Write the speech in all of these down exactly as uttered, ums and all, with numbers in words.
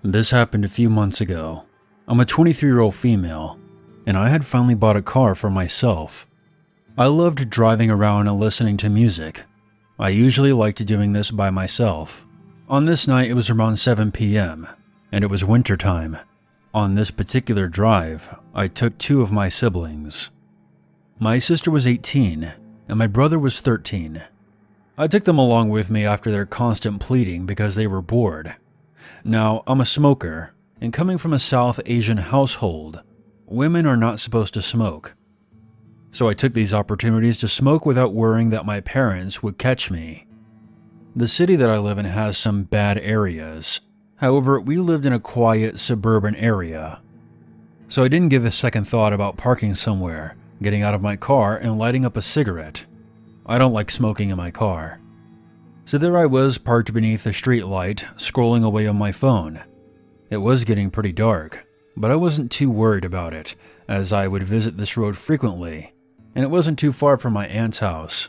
This happened a few months ago. I'm a twenty-three-year-old female, and I had finally bought a car for myself. I loved driving around and listening to music. I usually liked doing this by myself. On this night, it was around seven p m, and it was wintertime. On this particular drive, I took two of my siblings. My sister was eighteen, and my brother was thirteen. I took them along with me after their constant pleading because they were bored. Now, I'm a smoker, and coming from a South Asian household, women are not supposed to smoke. So I took these opportunities to smoke without worrying that my parents would catch me. The city that I live in has some bad areas. However, we lived in a quiet suburban area. So I didn't give a second thought about parking somewhere, getting out of my car, and lighting up a cigarette. I don't like smoking in my car. So there I was, parked beneath a street light, scrolling away on my phone. It was getting pretty dark, but I wasn't too worried about it, as I would visit this road frequently, and it wasn't too far from my aunt's house.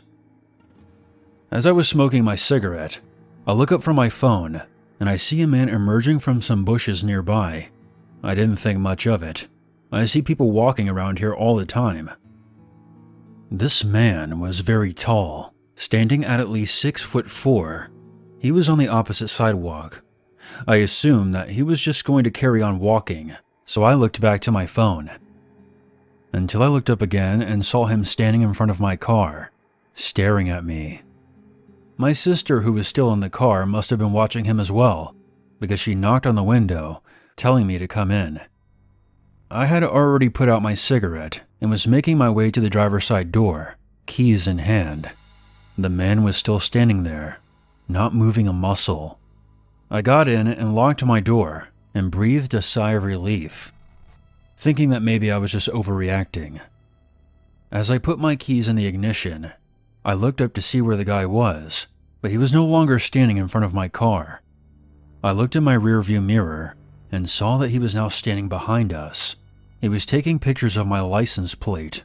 As I was smoking my cigarette, I look up from my phone, and I see a man emerging from some bushes nearby. I didn't think much of it. I see people walking around here all the time. This man was very tall, standing at at least six foot four. He was on the opposite sidewalk. I assumed that he was just going to carry on walking, so I looked back to my phone. Until I looked up again and saw him standing in front of my car, staring at me. My sister, who was still in the car, must have been watching him as well, because she knocked on the window, telling me to come in. I had already put out my cigarette and was making my way to the driver's side door, keys in hand. The man was still standing there, not moving a muscle. I got in and locked my door and breathed a sigh of relief, thinking that maybe I was just overreacting. As I put my keys in the ignition, I looked up to see where the guy was, but he was no longer standing in front of my car. I looked in my rearview mirror and saw that he was now standing behind us. He was taking pictures of my license plate.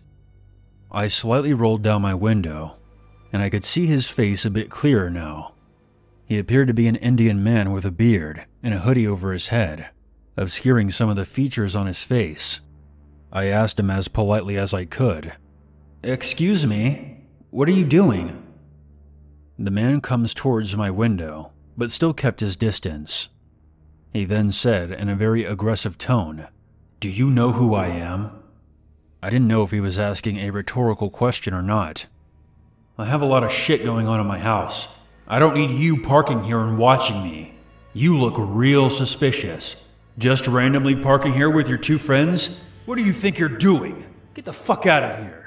I slightly rolled down my window, and I could see his face a bit clearer now. He appeared to be an Indian man with a beard and a hoodie over his head, obscuring some of the features on his face. I asked him as politely as I could, "Excuse me, what are you doing?" The man comes towards my window, but still kept his distance. He then said in a very aggressive tone, "Do you know who I am?" I didn't know if he was asking a rhetorical question or not. "I have a lot of shit going on in my house. I don't need you parking here and watching me. You look real suspicious. Just randomly parking here with your two friends? What do you think you're doing? Get the fuck out of here."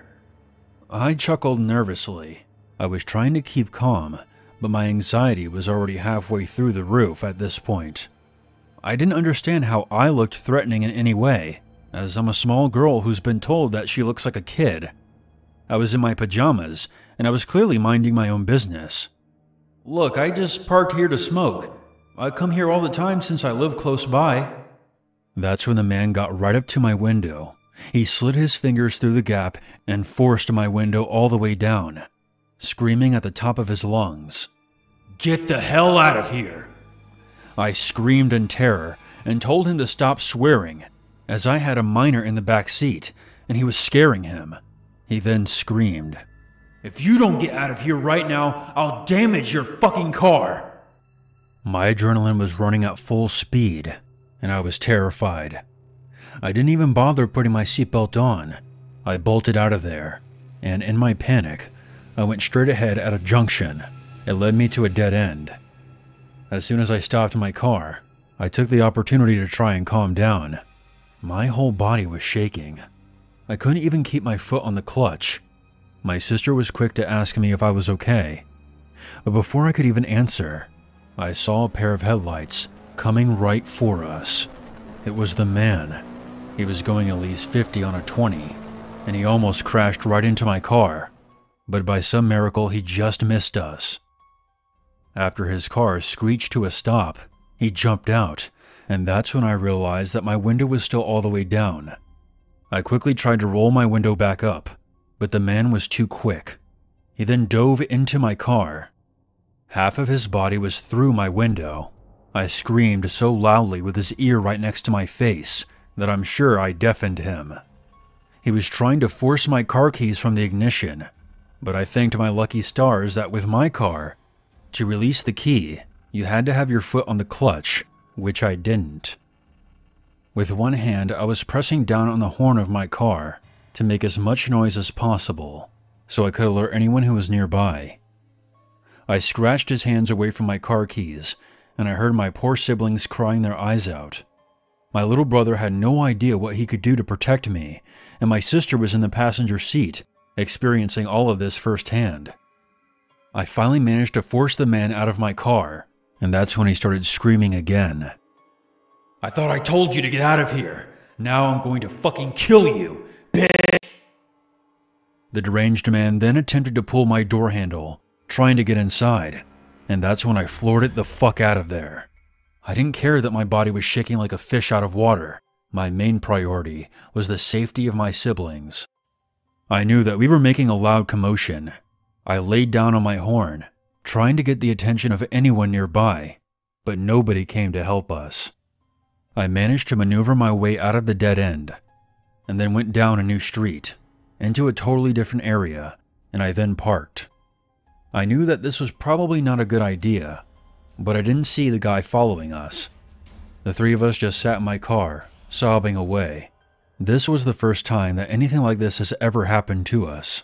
I chuckled nervously. I was trying to keep calm, but my anxiety was already halfway through the roof at this point. I didn't understand how I looked threatening in any way, as I'm a small girl who's been told that she looks like a kid. I was in my pajamas, and I was clearly minding my own business. "Look, I just parked here to smoke. I come here all the time since I live close by." That's when the man got right up to my window. He slid his fingers through the gap and forced my window all the way down, screaming at the top of his lungs, "Get the hell out of here!" I screamed in terror and told him to stop swearing, as I had a minor in the back seat and he was scaring him. He then screamed, "If you don't get out of here right now, I'll damage your fucking car!" My adrenaline was running at full speed, and I was terrified. I didn't even bother putting my seatbelt on. I bolted out of there, and in my panic, I went straight ahead at a junction. It led me to a dead end. As soon as I stopped my car, I took the opportunity to try and calm down. My whole body was shaking. I couldn't even keep my foot on the clutch. My sister was quick to ask me if I was okay. But before I could even answer, I saw a pair of headlights coming right for us. It was the man. He was going at least fifty on a twenty, and he almost crashed right into my car. But by some miracle, he just missed us. After his car screeched to a stop, he jumped out, and that's when I realized that my window was still all the way down. I quickly tried to roll my window back up, but the man was too quick. He then dove into my car. Half of his body was through my window. I screamed so loudly with his ear right next to my face that I'm sure I deafened him. He was trying to force my car keys from the ignition, but I thanked my lucky stars that with my car, to release the key, you had to have your foot on the clutch, which I didn't. With one hand, I was pressing down on the horn of my car to make as much noise as possible, so I could alert anyone who was nearby. I scratched his hands away from my car keys, and I heard my poor siblings crying their eyes out. My little brother had no idea what he could do to protect me, and my sister was in the passenger seat, experiencing all of this firsthand. I finally managed to force the man out of my car, and that's when he started screaming again. "I thought I told you to get out of here. Now I'm going to fucking kill you, bitch!" The deranged man then attempted to pull my door handle, trying to get inside, and that's when I floored it the fuck out of there. I didn't care that my body was shaking like a fish out of water. My main priority was the safety of my siblings. I knew that we were making a loud commotion. I laid down on my horn, trying to get the attention of anyone nearby, but nobody came to help us. I managed to maneuver my way out of the dead end, and then went down a new street, into a totally different area, and I then parked. I knew that this was probably not a good idea, but I didn't see the guy following us. The three of us just sat in my car, sobbing away. This was the first time that anything like this has ever happened to us.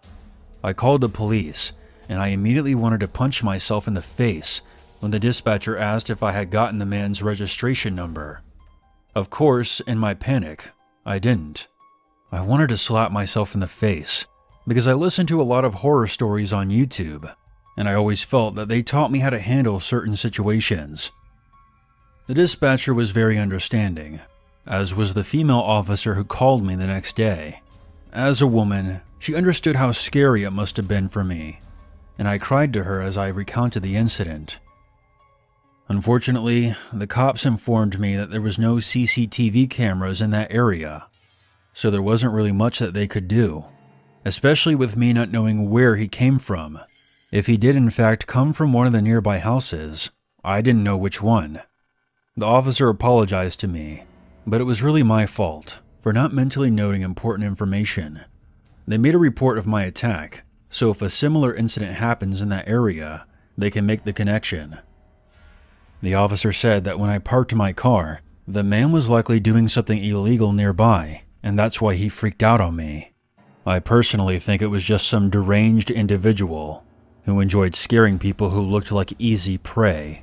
I called the police, and I immediately wanted to punch myself in the face when the dispatcher asked if I had gotten the man's registration number. Of course, in my panic, I didn't. I wanted to slap myself in the face, because I listened to a lot of horror stories on YouTube, and I always felt that they taught me how to handle certain situations. The dispatcher was very understanding, as was the female officer who called me the next day. As a woman, she understood how scary it must have been for me, and I cried to her as I recounted the incident. Unfortunately, the cops informed me that there was no C C T V cameras in that area, so there wasn't really much that they could do, especially with me not knowing where he came from. If he did in fact come from one of the nearby houses, I didn't know which one. The officer apologized to me, but it was really my fault for not mentally noting important information. They made a report of my attack, so if a similar incident happens in that area, they can make the connection. The officer said that when I parked my car, the man was likely doing something illegal nearby, and that's why he freaked out on me. I personally think it was just some deranged individual who enjoyed scaring people who looked like easy prey.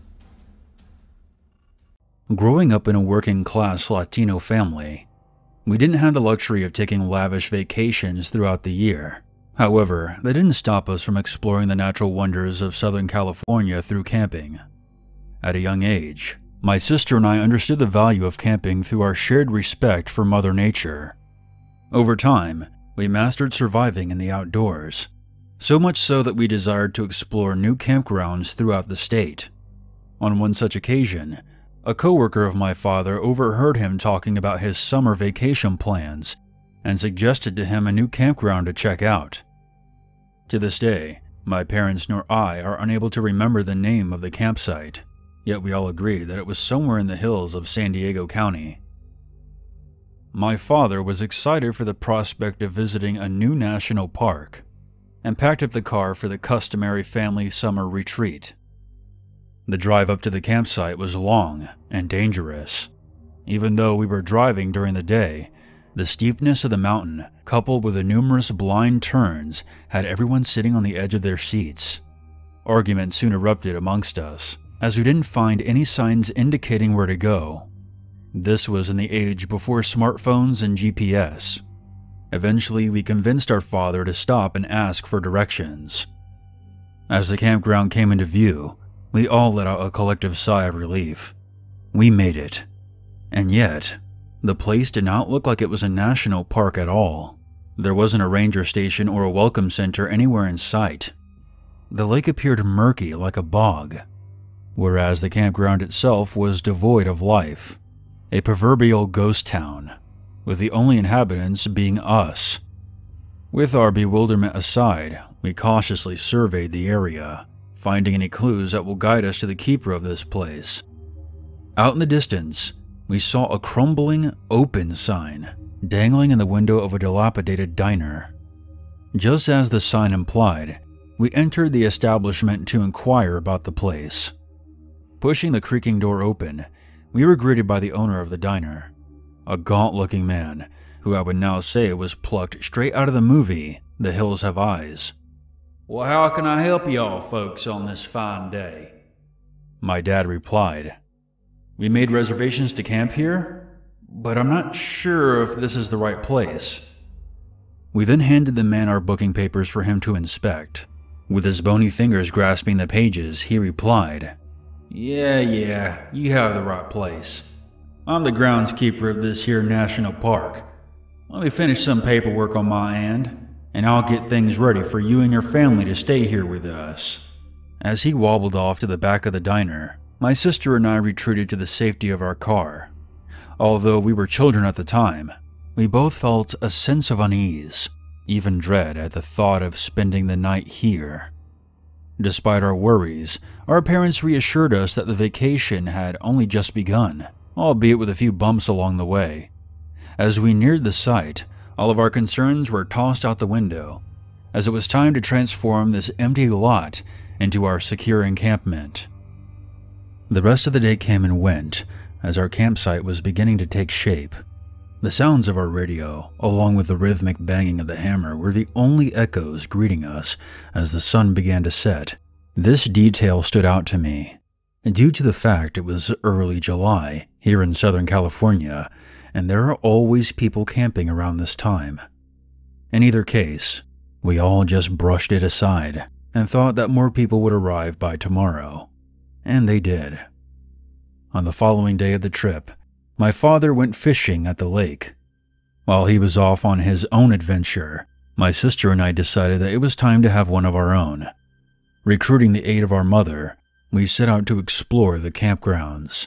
Growing up in a working-class Latino family, we didn't have the luxury of taking lavish vacations throughout the year. However, that didn't stop us from exploring the natural wonders of Southern California through camping. At a young age, my sister and I understood the value of camping through our shared respect for Mother Nature. Over time, we mastered surviving in the outdoors, so much so that we desired to explore new campgrounds throughout the state. On one such occasion, a coworker of my father overheard him talking about his summer vacation plans and suggested to him a new campground to check out. To this day, my parents nor I are unable to remember the name of the campsite, yet we all agree that it was somewhere in the hills of San Diego County. My father was excited for the prospect of visiting a new national park and packed up the car for the customary family summer retreat. The drive up to the campsite was long and dangerous. Even though we were driving during the day, the steepness of the mountain, coupled with the numerous blind turns, had everyone sitting on the edge of their seats. Arguments soon erupted amongst us, as we didn't find any signs indicating where to go. This was in the age before smartphones and G P S. Eventually, we convinced our father to stop and ask for directions. As the campground came into view, we all let out a collective sigh of relief. We made it. And yet, the place did not look like it was a national park at all. There wasn't a ranger station or a welcome center anywhere in sight. The lake appeared murky like a bog, whereas the campground itself was devoid of life. A proverbial ghost town, with the only inhabitants being us. With our bewilderment aside, we cautiously surveyed the area, finding any clues that will guide us to the keeper of this place. Out in the distance, we saw a crumbling, open sign dangling in the window of a dilapidated diner. Just as the sign implied, we entered the establishment to inquire about the place. Pushing the creaking door open, we were greeted by the owner of the diner, a gaunt-looking man who I would now say was plucked straight out of the movie The Hills Have Eyes. "Well, how can I help y'all folks on this fine day?" My dad replied. "We made reservations to camp here, but I'm not sure if this is the right place." We then handed the man our booking papers for him to inspect. With his bony fingers grasping the pages, he replied, "Yeah, yeah, you have the right place. I'm the groundskeeper of this here national park. Let me finish some paperwork on my end, and I'll get things ready for you and your family to stay here with us." As he wobbled off to the back of the diner, my sister and I retreated to the safety of our car. Although we were children at the time, we both felt a sense of unease, even dread at the thought of spending the night here. Despite our worries, our parents reassured us that the vacation had only just begun, albeit with a few bumps along the way. As we neared the site, all of our concerns were tossed out the window, as it was time to transform this empty lot into our secure encampment. The rest of the day came and went, as our campsite was beginning to take shape. The sounds of our radio, along with the rhythmic banging of the hammer, were the only echoes greeting us as the sun began to set. This detail stood out to me, due to the fact it was early July here in Southern California, and there are always people camping around this time. In either case, we all just brushed it aside and thought that more people would arrive by tomorrow. And they did. On the following day of the trip, my father went fishing at the lake. While he was off on his own adventure, my sister and I decided that it was time to have one of our own. Recruiting the aid of our mother, we set out to explore the campgrounds.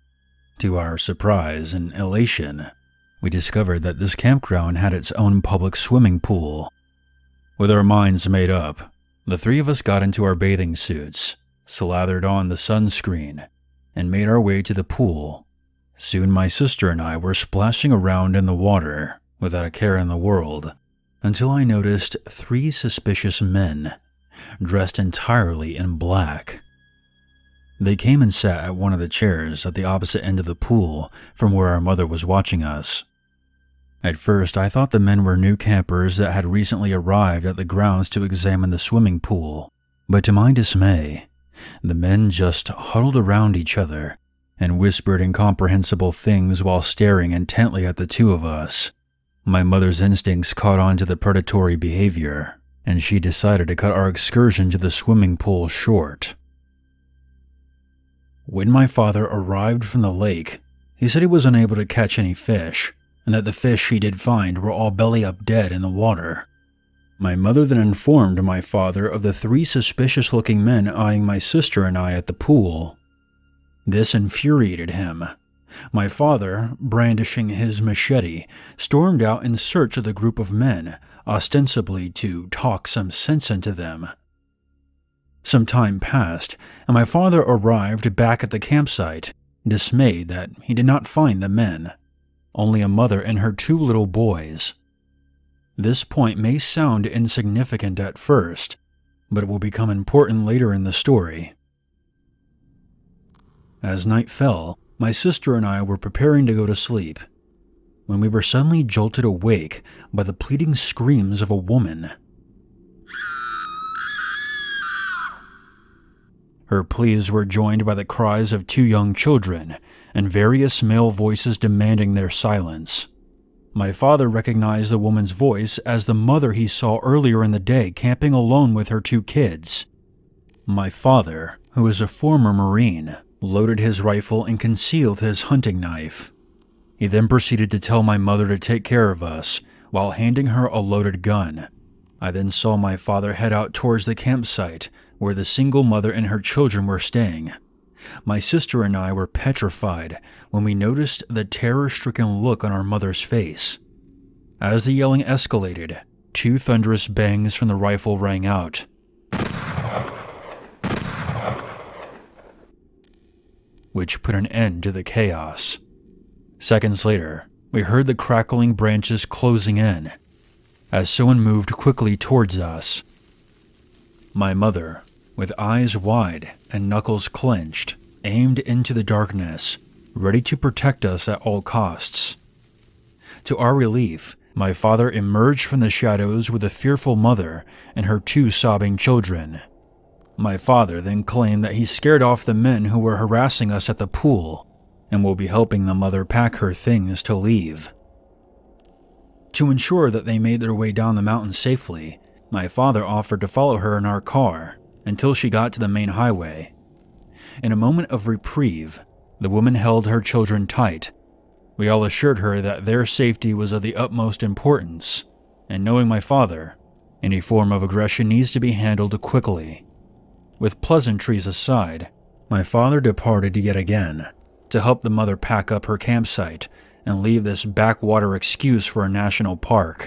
To our surprise and elation, we discovered that this campground had its own public swimming pool. With our minds made up, the three of us got into our bathing suits, slathered on the sunscreen, and made our way to the pool. Soon my sister and I were splashing around in the water without a care in the world, until I noticed three suspicious men, dressed entirely in black. They came and sat at one of the chairs at the opposite end of the pool from where our mother was watching us. At first, I thought the men were new campers that had recently arrived at the grounds to examine the swimming pool, but to my dismay, the men just huddled around each other and whispered incomprehensible things while staring intently at the two of us. My mother's instincts caught on to the predatory behavior, and she decided to cut our excursion to the swimming pool short. When my father arrived from the lake, he said he was unable to catch any fish, and that the fish he did find were all belly up dead in the water. My mother then informed my father of the three suspicious-looking men eyeing my sister and I at the pool. This infuriated him. My father, brandishing his machete, stormed out in search of the group of men, ostensibly to talk some sense into them. Some time passed, and my father arrived back at the campsite, dismayed that he did not find the men, only a mother and her two little boys. This point may sound insignificant at first, but it will become important later in the story. As night fell, my sister and I were preparing to go to sleep, when we were suddenly jolted awake by the pleading screams of a woman. Her pleas were joined by the cries of two young children and various male voices demanding their silence. My father recognized the woman's voice as the mother he saw earlier in the day camping alone with her two kids. My father, who is a former Marine, loaded his rifle and concealed his hunting knife. He then proceeded to tell my mother to take care of us while handing her a loaded gun. I then saw my father head out towards the campsite where the single mother and her children were staying. My sister and I were petrified when we noticed the terror-stricken look on our mother's face. As the yelling escalated, two thunderous bangs from the rifle rang out. which put an end to the chaos. Seconds later, we heard the crackling branches closing in, as someone moved quickly towards us. My mother, with eyes wide and knuckles clenched, aimed into the darkness, ready to protect us at all costs. To our relief, my father emerged from the shadows with a fearful mother and her two sobbing children. My father then claimed that he scared off the men who were harassing us at the pool and will be helping the mother pack her things to leave. To ensure that they made their way down the mountain safely, my father offered to follow her in our car until she got to the main highway. In a moment of reprieve, the woman held her children tight. We all assured her that their safety was of the utmost importance, and knowing my father, any form of aggression needs to be handled quickly. With pleasantries aside, my father departed yet again to help the mother pack up her campsite and leave this backwater excuse for a national park.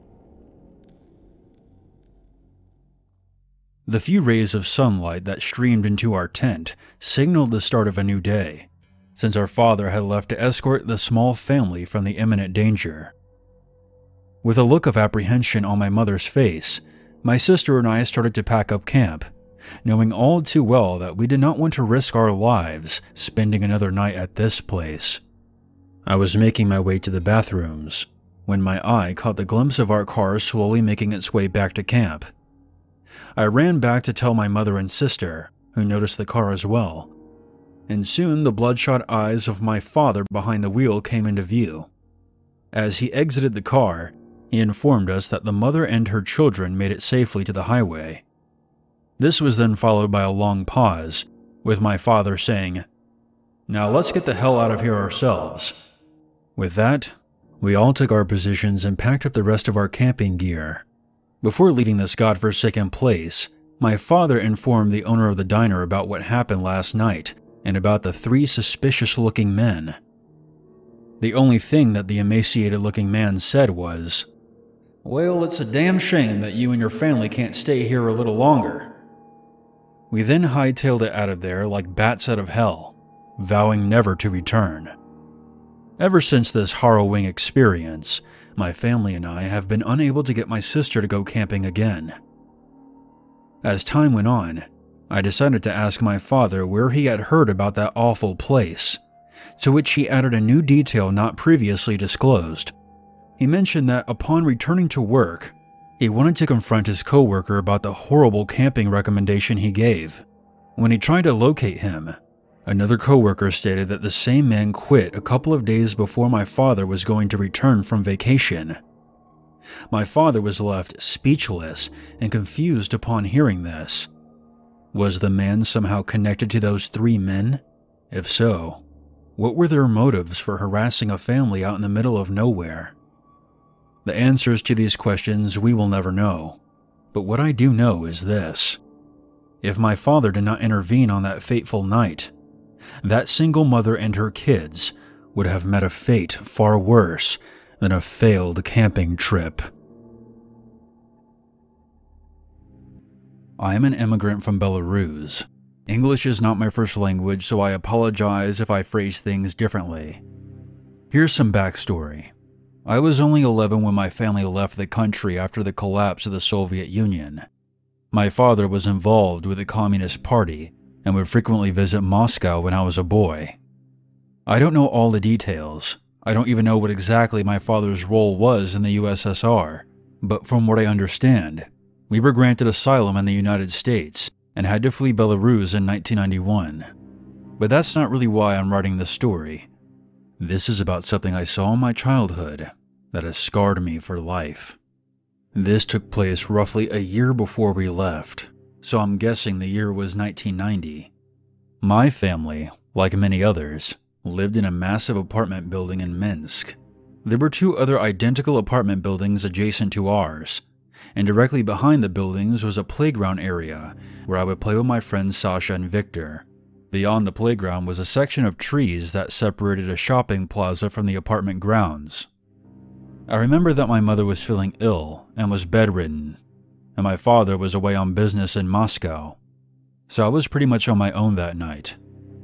The few rays of sunlight that streamed into our tent signaled the start of a new day, since our father had left to escort the small family from the imminent danger. With a look of apprehension on my mother's face, my sister and I started to pack up camp, knowing all too well that we did not want to risk our lives spending another night at this place. I was making my way to the bathrooms when my eye caught the glimpse of our car slowly making its way back to camp. I ran back to tell my mother and sister, who noticed the car as well, and soon the bloodshot eyes of my father behind the wheel came into view. As he exited the car, he informed us that the mother and her children made it safely to the highway. This was then followed by a long pause, with my father saying, "Now let's get the hell out of here ourselves." With that, we all took our positions and packed up the rest of our camping gear. Before leaving this godforsaken place, my father informed the owner of the diner about what happened last night and about the three suspicious-looking men. The only thing that the emaciated-looking man said was, "Well, it's a damn shame that you and your family can't stay here a little longer." We then hightailed it out of there like bats out of hell, vowing never to return. Ever since this harrowing experience, my family and I have been unable to get my sister to go camping again. As time went on, I decided to ask my father where he had heard about that awful place, to which he added a new detail not previously disclosed. He mentioned that upon returning to work, he wanted to confront his coworker about the horrible camping recommendation he gave. When he tried to locate him, another coworker stated that the same man quit a couple of days before my father was going to return from vacation. My father was left speechless and confused upon hearing this. Was the man somehow connected to those three men? If so, what were their motives for harassing a family out in the middle of nowhere? The answers to these questions we will never know, but what I do know is this. If my father did not intervene on that fateful night, that single mother and her kids would have met a fate far worse than a failed camping trip. I am an immigrant from Belarus. English is not my first language, so I apologize if I phrase things differently. Here's some backstory. I was only eleven when my family left the country after the collapse of the Soviet Union. My father was involved with the Communist Party and would frequently visit Moscow when I was a boy. I don't know all the details. I don't even know what exactly my father's role was in the U S S R, but from what I understand, we were granted asylum in the United States and had to flee Belarus in nineteen ninety-one. But that's not really why I'm writing this story. This is about something I saw in my childhood that has scarred me for life. This took place roughly a year before we left, so I'm guessing the year was nineteen ninety. My family, like many others, lived in a massive apartment building in Minsk. There were two other identical apartment buildings adjacent to ours, and directly behind the buildings was a playground area where I would play with my friends Sasha and Victor. Beyond the playground was a section of trees that separated a shopping plaza from the apartment grounds. I remember that my mother was feeling ill and was bedridden, and my father was away on business in Moscow, so I was pretty much on my own that night.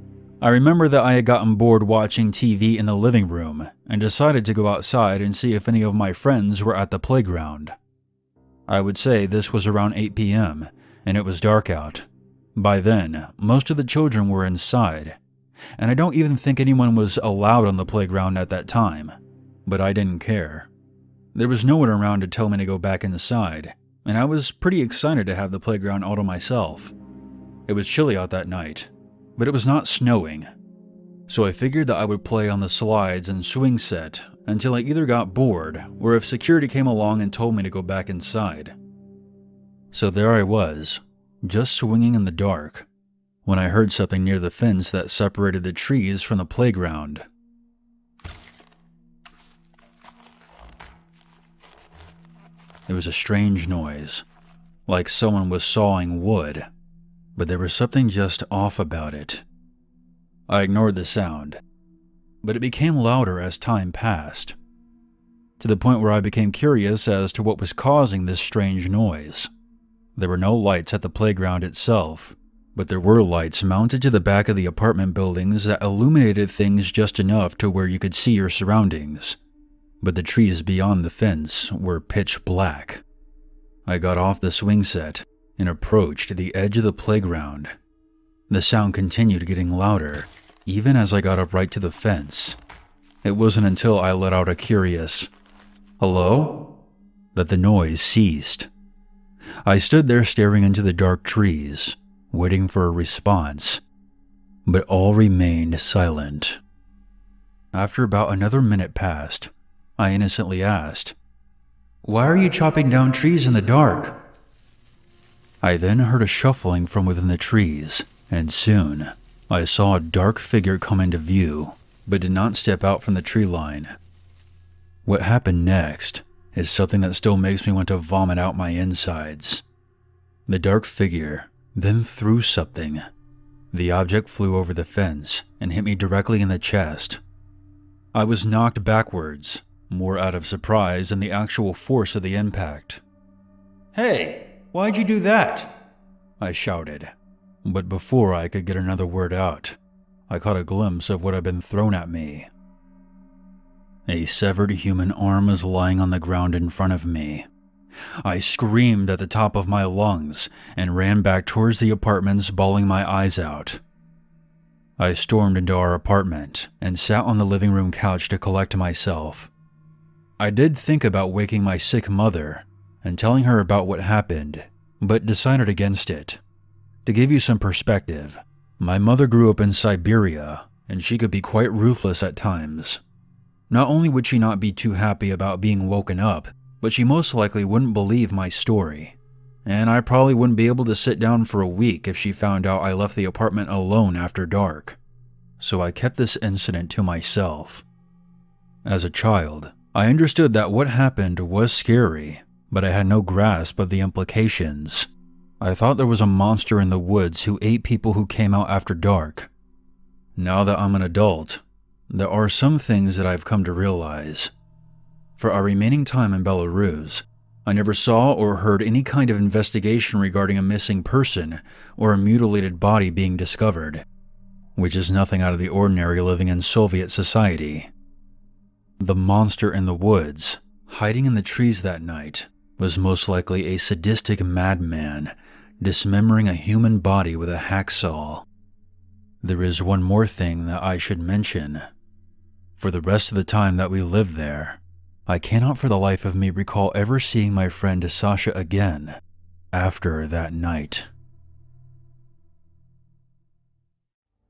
I remember that I had gotten bored watching T V in the living room and decided to go outside and see if any of my friends were at the playground. I would say this was around eight p m and it was dark out. By then, most of the children were inside, and I don't even think anyone was allowed on the playground at that time, but I didn't care. There was no one around to tell me to go back inside, and I was pretty excited to have the playground all to myself. It was chilly out that night, but it was not snowing, so I figured that I would play on the slides and swing set until I either got bored or if security came along and told me to go back inside. So there I was, just swinging in the dark, when I heard something near the fence that separated the trees from the playground. It was a strange noise, like someone was sawing wood, but there was something just off about it. I ignored the sound, but it became louder as time passed, to the point where I became curious as to what was causing this strange noise. There were no lights at the playground itself, but there were lights mounted to the back of the apartment buildings that illuminated things just enough to where you could see your surroundings. But the trees beyond the fence were pitch black. I got off the swing set and approached the edge of the playground. The sound continued getting louder, even as I got up right to the fence. It wasn't until I let out a curious, "Hello?" that the noise ceased. I stood there staring into the dark trees, waiting for a response, but all remained silent. After about another minute passed, I innocently asked, "Why are you chopping down trees in the dark?" I then heard a shuffling from within the trees, and soon I saw a dark figure come into view, but did not step out from the tree line. What happened next is something that still makes me want to vomit out my insides. The dark figure then threw something. The object flew over the fence and hit me directly in the chest. I was knocked backwards, more out of surprise than the actual force of the impact. "Hey, why'd you do that?" I shouted, but before I could get another word out, I caught a glimpse of what had been thrown at me. A severed human arm was lying on the ground in front of me. I screamed at the top of my lungs and ran back towards the apartments, bawling my eyes out. I stormed into our apartment and sat on the living room couch to collect myself. I did think about waking my sick mother and telling her about what happened, but decided against it. To give you some perspective, my mother grew up in Siberia, and she could be quite ruthless at times. Not only would she not be too happy about being woken up, but she most likely wouldn't believe my story. And I probably wouldn't be able to sit down for a week if she found out I left the apartment alone after dark. So I kept this incident to myself. As a child, I understood that what happened was scary, but I had no grasp of the implications. I thought there was a monster in the woods who ate people who came out after dark. Now that I'm an adult, there are some things that I've come to realize. For our remaining time in Belarus, I never saw or heard any kind of investigation regarding a missing person or a mutilated body being discovered, which is nothing out of the ordinary living in Soviet society. The monster in the woods, hiding in the trees that night, was most likely a sadistic madman dismembering a human body with a hacksaw. There is one more thing that I should mention. For the rest of the time that we lived there, I cannot for the life of me recall ever seeing my friend Sasha again after that night.